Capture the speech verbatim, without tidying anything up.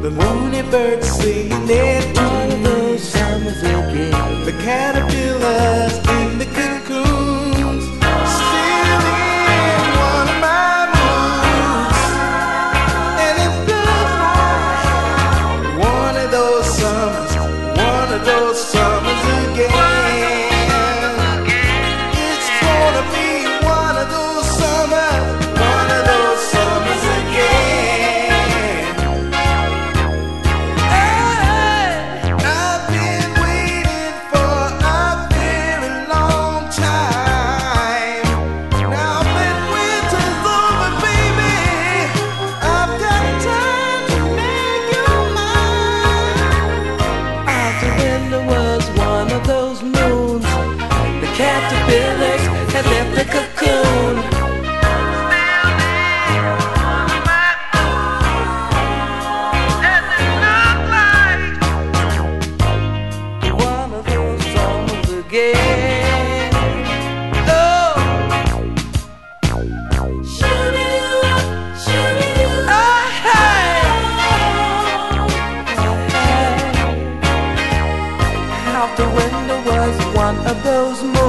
The moony birds singing it one of those summers again. The caterpillars in the cocoons, still in one of my moods. And it feels like one of those summers, one of those summers again. It's gonna be one of those summers, one of those summers again. I've been waiting for a very long time. Now that winter's over, baby, I've got time to make you mine. Out the window was one of those moons. The caterpillars had left the cocoon. One of those summers again. Oh, oh, hey. Out the window was one of those moons.